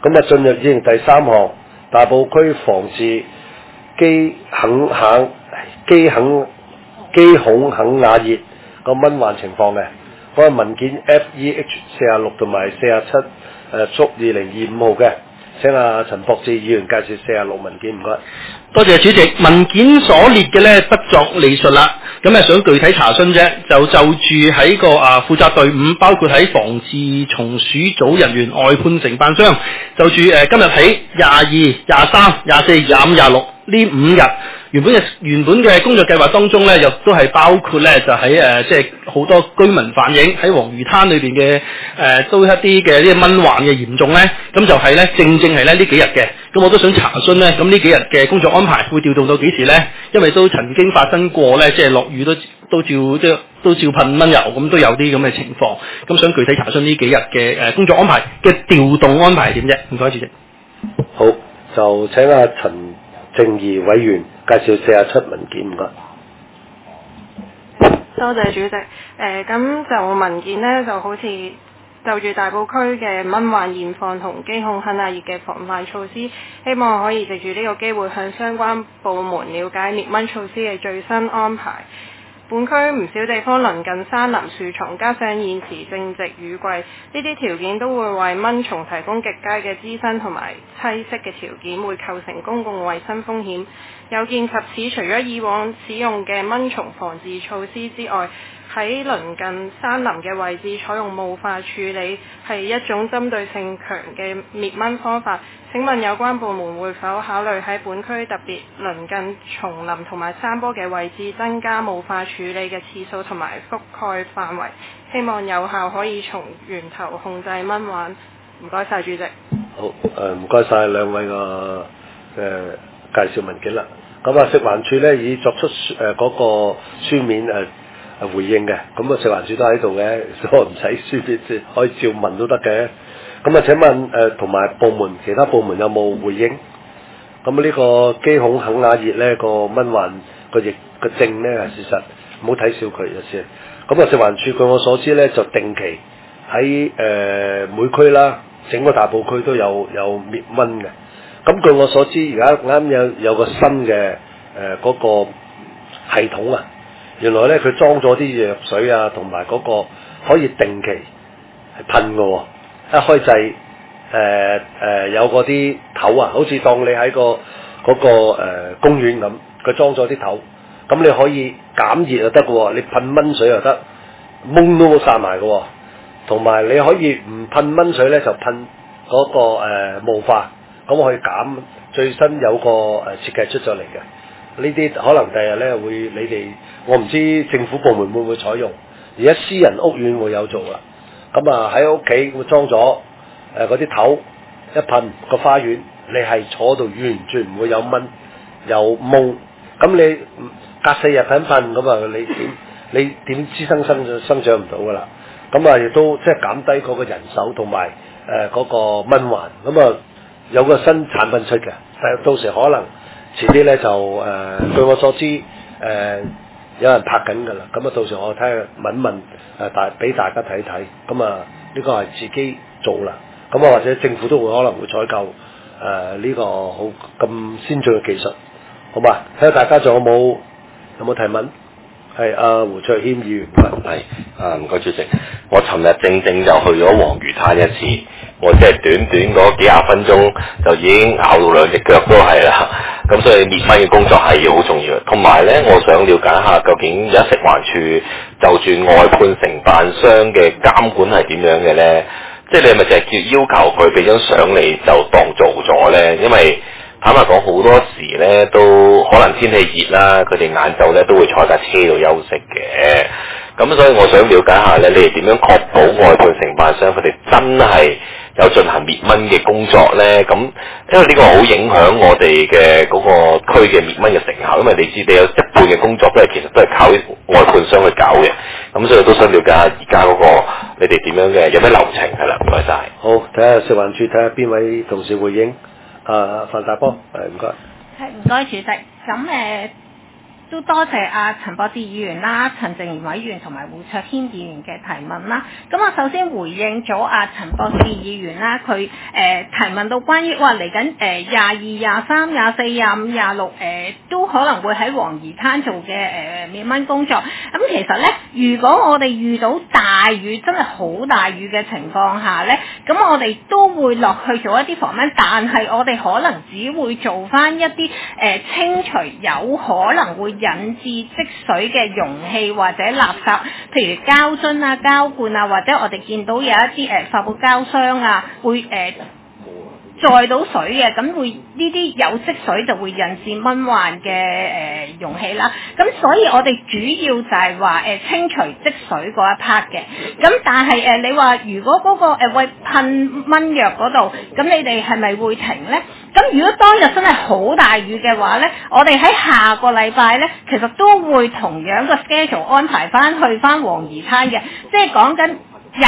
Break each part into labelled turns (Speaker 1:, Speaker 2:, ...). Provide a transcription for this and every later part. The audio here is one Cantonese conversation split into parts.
Speaker 1: 咁啊，進入議程第3項，大埔區防治機孔肯亞熱個蚊患情況嘅，嗰個文件 FEH46同埋47屬2025號嘅。請阿陳博志議員介紹46文件，唔該。
Speaker 2: 多謝主席。文件所列嘅呢，不作理述啦，咁想具體查詢啫，就住喺個負責隊伍，包括喺防治松鼠組人員、外判承辦商，就住今日起22、23、24、25、26呢5日。原本嘅工作計劃當中呢，亦都係包括呢，就喺即係好多居民反映喺黃魚灘裏邊嘅都一啲嘅呢蚊患嘅嚴重呢，咁就係呢，正係呢幾日嘅。咁我都想查詢呢，咁呢幾日嘅工作安排會調動到幾時呢？因為都曾經發生過呢，即係落雨都照噴蚊油，咁都有啲咁嘅情況。咁想具體查詢呢幾日嘅工作安排嘅調動安排係點啫？唔該，主席。
Speaker 1: 好，就請阿陳正義委員介紹47文件，唔該。
Speaker 3: 多謝主席。咁就文件呢，就好似就住大埔區嘅蚊患現況同機控肯亞熱嘅防範措施，希望可以藉住呢個機會向相關部門了解滅蚊措施嘅最新安排。本區唔少地方鄰近山林樹叢，加上現時正值雨季，呢啲條件都會為蚊蟲提供極佳嘅滋生同埋棲息嘅條件，會構成公共衛生風險。有見及此，除咗以往使用嘅蚊蟲防治措施之外，喺鄰近山林嘅位置採用霧化處理係一種針對性強嘅滅蚊方法。請問有關部門會否考慮喺本區特別鄰近叢林同埋山坡嘅位置增加霧化處理嘅次數同埋覆蓋範圍，希望有效可以從源頭控制蚊患。唔該晒，主席。
Speaker 1: 好，唔該晒兩位個介紹文件啦。咁啊，食環署咧已作出嗰個書面回應嘅，咁啊食環署都喺度嘅，所以唔使書面先可以照問都得嘅。咁啊請問同埋其他部門有冇回應？咁呢個機孔肯亞熱咧個蚊患個症咧係事實，唔好睇小佢有時。咁啊食環署據我所知咧就定期喺每區啦，整個大埔區都有滅蚊嘅。咁據我所知，而家啱有個新嘅嗰個系統啊，原來咧佢裝咗啲藥水啊，同埋嗰個可以定期係噴嘅喎。一開掣有嗰啲頭啊，好似當你喺嗰個公園咁，佢裝咗啲頭，咁你可以減熱就得嘅喎，你噴蚊水又得，蚊都散埋嘅喎，同埋你可以唔噴蚊水咧，就噴嗰個霧化。咁可以減，最新有個設計出咗嚟嘅，呢啲可能第日咧會你哋，我唔知政府部門會唔會採用，而家私人屋苑會有做啦。咁啊喺屋企會裝咗嗰啲頭，一噴個花園，你係坐到完全唔會有蚊有蚊。咁你隔4日噴，咁啊你點滋生長唔到噶啦。咁啊亦都即係減低嗰個人手同埋嗰個蚊患。咁啊有個新產品出嘅，但係到時可能遲啲咧就據我所知有人拍緊㗎啦，咁啊到時我睇下問俾大家睇睇，咁啊呢個係自己做啦，咁啊或者政府都會可能會採購呢個好咁先進嘅技術，好嘛？睇下大家仲有冇提問？係胡卓謙議員。
Speaker 4: 係唔該主席，我尋日正就去咗黃魚灘一次，我即係短嗰幾廿分鐘就已經咬到兩隻腳都係啦，咁所以滅蚊嘅工作係好重要。同埋咧，我想了解下究竟而家食環署就住外判承辦商嘅監管係點樣嘅咧？即係你係咪就係要求佢俾張相你就當做咗咧？因為坦白講，好多時咧都可能天氣熱啦，佢哋晏晝咧都會坐架車度休息嘅。咁所以我想了解下咧，你哋點樣確保外判承辦商佢哋真係有進行滅蚊嘅工作咧？咁因為呢個好影響我哋嘅嗰個區嘅滅蚊嘅成效，因為你知你有一半嘅工作都係其實都係靠外判商去搞嘅。咁所以都想了解下而家嗰個你哋點樣嘅，有咩流程係啦？唔該晒。
Speaker 1: 好，睇下食環署睇下邊位同事回應。范大波，唔該。
Speaker 5: 係唔該主席。咁都多謝陳博志議員啦、陳正賢委員同埋胡卓軒議員嘅提問啦。咁我首先回應咗陳博士議員啦，佢提問到關於嚟緊22、23、24、25、26都可能會喺黃宜灘做嘅滅蚊工作。咁其實咧，如果我哋遇到大雨，真係好大雨嘅情況下咧，咁我哋都會落去做一啲防蚊，但係我哋可能只會做翻一啲清除有可能會引致積水嘅容器或者垃圾，譬如膠樽啊、膠罐啊，或者我哋見到有一啲發泡膠箱啊，會載到水嘅，咁會呢啲有積水就會引致蚊患嘅容器啦。咁所以我哋主要就係話清除積水嗰一 part 嘅。咁但係你話如果嗰個為噴蚊藥嗰度，咁你哋係咪會停呢？咁如果當日真係好大雨嘅話呢，我哋喺下個禮拜呢，其實都會同樣個 schedule 安排去翻黃宜灘嘅，即係講緊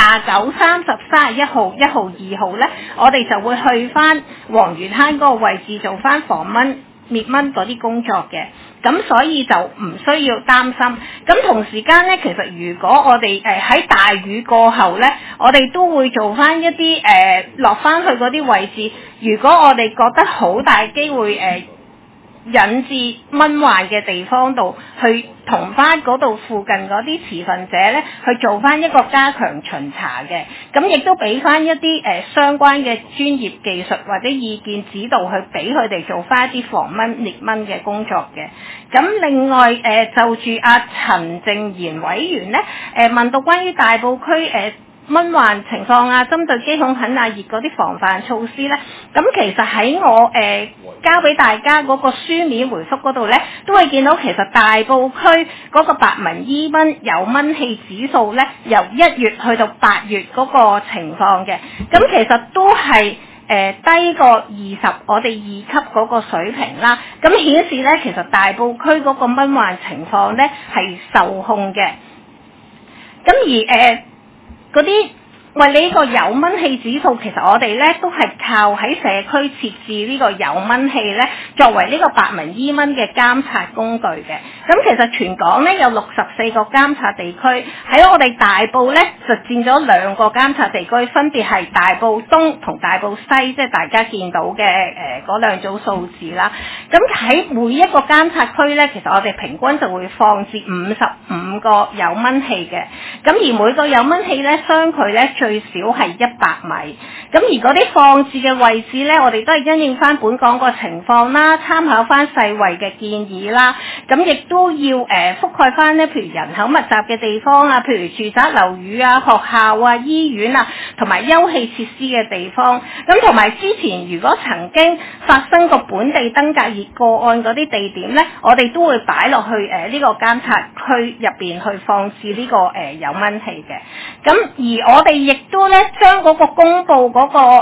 Speaker 5: 29、30、31號、1號、2號呢，我哋就會去翻黃宜灘嗰個位置做翻防蚊滅蚊嗰啲工作嘅。咁所以就唔需要擔心。咁同時間呢，其實如果我哋喺大雨過後呢，我哋都會做翻一啲落翻去嗰啲位置。如果我哋覺得好大機會引致蚊患嘅地方度，去同翻嗰度附近嗰啲持份者咧，去做翻一個加強巡查嘅，咁亦都俾翻一啲相關嘅專業技術或者意見指導，去俾佢哋做翻一啲防蚊滅蚊嘅工作嘅。咁另外就住陳正賢委員咧，問到關於大埔區蚊患情況啊，針對機孔菌啊、熱嗰啲防範措施咧，咁其實喺我交俾大家嗰個書面回覆嗰度咧，都會見到其實大埔區嗰個白紋伊蚊有蚊氣指數咧，由1月去到8月嗰個情況嘅，咁其實都係低過20我哋2級嗰個水平啦，咁顯示咧其實大埔區嗰個蚊患情況咧係受控嘅，咁而嗰啲為呢個有蚊氣指數，其實我哋咧都係靠喺社區設置呢個有蚊氣咧，作為呢個白紋伊蚊嘅監察工具嘅。咁其實全港咧有64個監察地區，喺我哋大埔咧就佔咗2個監察地區，分別係大埔東同大埔西，即係大家見到嘅嗰2組數字啦。咁喺每一個監察區咧，其實我哋平均就會放置55個有蚊氣嘅。咁而每個有蚊氣咧，相距咧最少係100米。咁而嗰啲放置嘅位置咧，我哋都係因應翻本港個情況啦，參考翻世衛嘅建議啦。咁亦都要覆蓋翻咧，譬如人口密集嘅地方啊，譬如住宅樓宇啊、學校啊、醫院啊，同埋休憩設施嘅地方。咁同埋之前如果曾經發生過本地登革熱個案嗰啲地點咧，我哋都會擺落去呢個監察區入邊去放置呢個有蚊氣嘅。咁而我哋亦都咧將嗰個公佈嗰個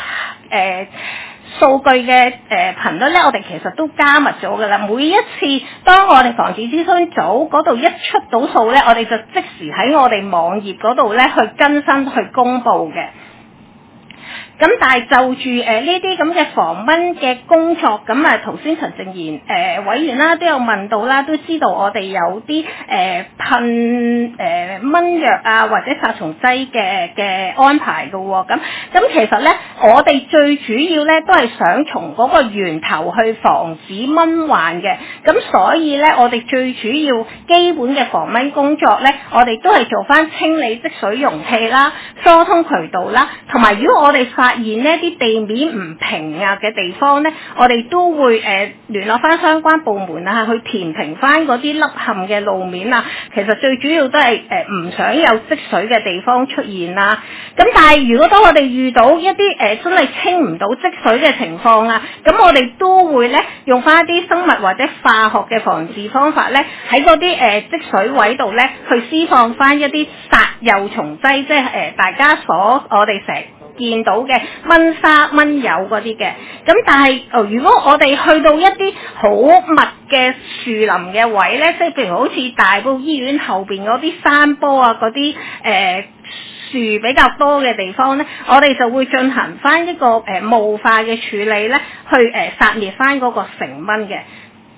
Speaker 5: 數據嘅頻率咧，我哋其實都加密咗㗎啦。每一次當我哋防治諮詢組嗰度一出到數咧，我哋就即時喺我哋網頁嗰度咧去更新去公佈嘅。咁但係就住呢啲咁嘅防蚊嘅工作，咁頭先陳正賢委員啦都有問到啦，都知道我哋有啲噴蚊藥啊或者殺蟲劑嘅安排嘅喎。咁其實咧，我哋最主要咧都係想從嗰個源頭去防止蚊患嘅。咁所以咧，我哋最主要基本嘅防蚊工作咧，我哋都係做翻清理積水容器啦、疏通渠道啦，同埋如果我哋發現呢啲地面唔平啊嘅地方呢，我哋都會聯絡翻相關部門啊，去填平翻嗰啲凹陷嘅路面啊。其實最主要都係唔想有積水嘅地方出現啦。咁但係如果當我哋遇到一啲真係清唔到積水嘅情況啊，咁我哋都會呢用翻一啲生物或者化學嘅防治方法呢，喺嗰啲積水位度呢去施放翻一啲殺幼蟲劑，即係大家我哋成日見到嘅蚊砂、蚊友嗰啲嘅。咁但係如果我哋去到一啲好密嘅樹林嘅位呢，即係譬如好似大埔醫院後邊嗰啲山坡啊，嗰啲樹比較多嘅地方呢，我哋就會進行翻一個霧化嘅處理呢，去殺滅翻嗰個成蚊嘅。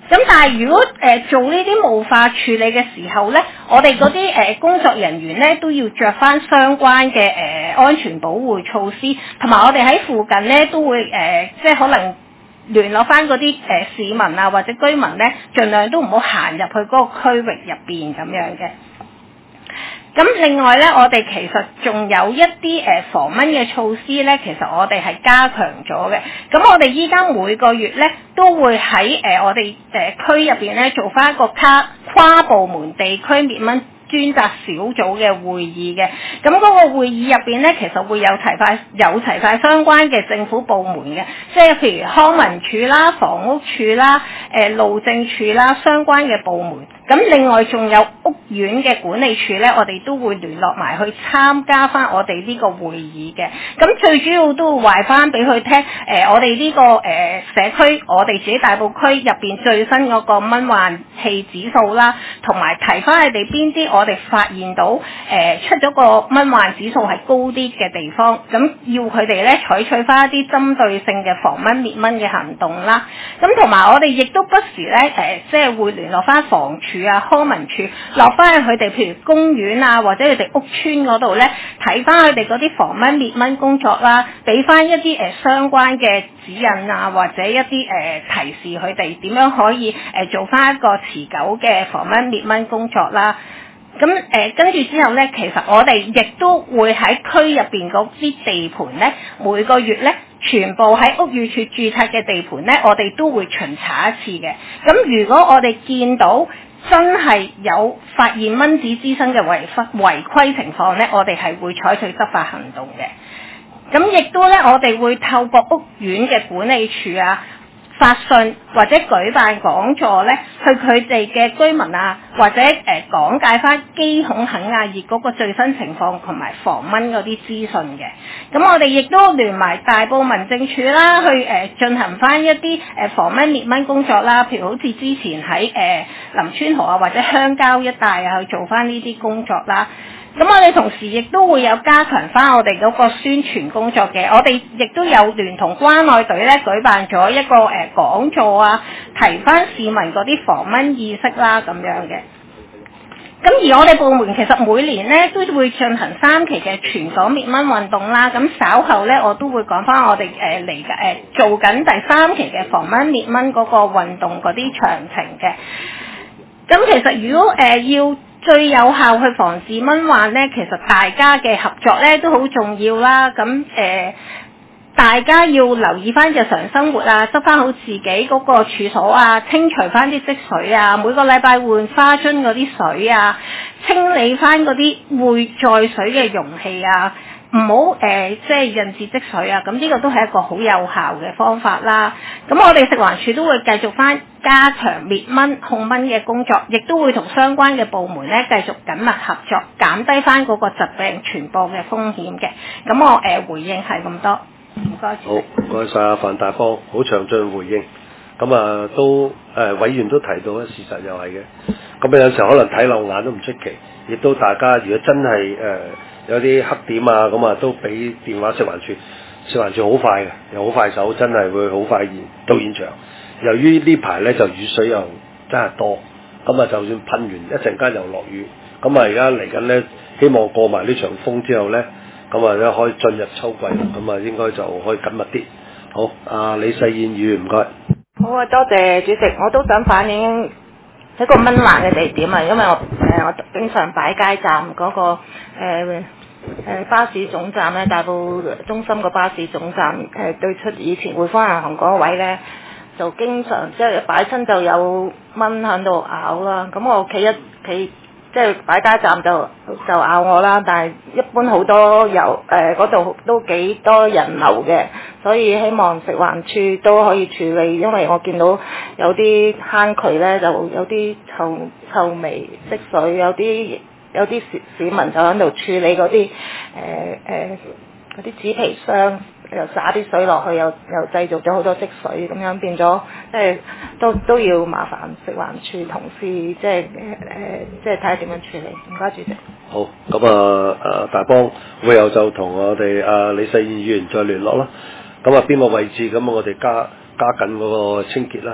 Speaker 5: 咁但係如果做呢啲霧化處理嘅時候咧，我哋嗰啲工作人員咧都要着翻相關嘅安全保護措施，同埋我哋喺附近咧都會即係可能聯絡翻嗰啲市民啊或者居民咧，盡量都唔好行入去嗰個區域入邊咁樣嘅。咁另外咧，我哋其實仲有一啲防蚊嘅措施咧，其實我哋係加強咗嘅。咁我哋依家每個月咧都會喺我哋區入邊咧做翻一個跨部門地區滅蚊專責小組嘅會議嘅，咁嗰個會議入邊咧，其實會有齊晒相關嘅政府部門嘅，即係譬如康文署啦、房屋署啦、路政署啦相關嘅部門。咁另外仲有屋苑嘅管理處咧，我哋都會聯絡埋去參加翻我哋呢個會議嘅。咁最主要都會話翻俾佢聽，我哋呢個社區，我哋自己大埔區入邊最新嗰個蚊患氣指數啦，同埋提翻佢哋邊啲我哋發現到出咗個蚊患指數係高啲嘅地方，咁要佢哋咧採取翻一啲針對性嘅防蚊滅蚊嘅行動啦。咁同埋我哋亦都不時咧即係會聯絡翻房署啊、康文署落翻去佢哋譬如公園啊或者佢哋屋邨嗰度咧，睇翻佢哋嗰啲防蚊滅蚊工作啦，俾翻一啲相關嘅指引啊，或者一啲提示佢哋點樣可以做翻一個持久嘅防蚊滅蚊工作啦。咁跟住之後咧，其實我哋亦都會喺區入邊嗰啲地盤咧，每個月咧全部喺屋宇署註冊嘅地盤咧，我哋都會巡查一次嘅。咁如果我哋見到真係有發現蚊子滋生嘅違規情況咧，我哋係會採取執法行動嘅。咁亦都咧，我哋會透過屋苑嘅管理處啊，發信或者舉辦講座咧，去佢哋嘅居民啊，或者講解翻機孔肯亞熱嗰個最新情況同埋防蚊嗰啲資訊嘅。咁我哋亦都聯埋大埔民政處啦，去進行翻一啲防蚊滅蚊工作啦，譬如好似之前喺林村河啊或者鄉郊一帶啊去做翻呢啲工作啦。咁我哋同時亦都會有加強翻我哋嗰個宣傳工作嘅，我哋亦都有聯同關愛隊咧舉辦咗一個講座啊，提翻市民嗰啲防蚊意識啦咁樣嘅。咁而我哋部門其實每年咧都會進行3期嘅全港滅蚊運動啦。咁稍後咧我都會講翻我哋做緊第3期嘅防蚊滅蚊嗰個運動嗰啲詳情嘅。咁其實如果要最有效去防治蚊患咧，其實大家嘅合作咧都好重要啦。咁大家要留意翻日常生活啊，執翻好自己嗰個處所啊，清除翻啲積水啊，每個禮拜換花樽嗰啲水啊，清理翻嗰啲會載水嘅容器啊，唔好即係引致積水啊。咁呢個都係一個好有效嘅方法啦。咁我哋食環署都會繼續翻加強滅蚊控蚊嘅工作，亦都會同相關嘅部門咧繼續緊密合作，減低翻嗰個疾病傳播嘅風險嘅。咁我回應係咁多，唔該。
Speaker 1: 好，唔該晒阿范大邦，好詳盡回應。咁啊都委員都提到咧，事實又係嘅。咁有時候可能睇漏眼都唔出奇，亦都大家如果真係有啲黑點啊，咁啊都俾電話食環署，食環署好快嘅，又好快手，真係會好快到現場。由於呢排咧就雨水又真係多，咁啊就算噴完一陣間又落雨，咁啊而家嚟緊咧，希望過埋呢場風之後咧，咁啊咧可以進入秋季，咁啊應該就可以緊密啲。好，阿李世燕議員唔該。
Speaker 6: 好啊，多謝主席，我都想反映一個蚊患嘅地點啊，因為我經常擺街站嗰個巴士總站咧，大埔中心個巴士總站對出以前匯豐銀行嗰位咧，就經常即係擺親就有蚊喺度咬啦。咁我企即係擺街站就咬我啦，但係一般好多嗰度都幾多人流嘅，所以希望食環署都可以處理，因為我見到有啲坑渠咧就有啲臭味積水，有啲市民就喺度處理嗰啲嗰啲紙皮箱，又灑啲水落去，又製造咗好多積水，咁樣變咗即係都要麻煩食環署同事，即係睇下點樣處理。唔該主席。
Speaker 1: 好，咁大邦會後就同我哋李世燕議員再聯絡啦。咁邊個位置咁我哋加緊嗰個清潔啦，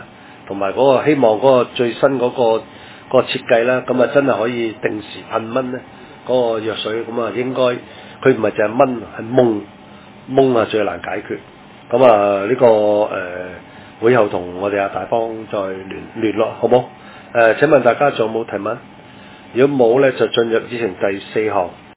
Speaker 1: 同埋嗰個希望嗰個最新嗰個設計啦，咁啊真係可以定時噴蚊咧，嗰個藥水咁啊應該佢唔係淨係蚊，係蚊啊最難解決。咁啊呢個會後同我哋阿大方再聯絡，好冇？請問大家仲有冇提問？如果冇咧，就進入議程第4項。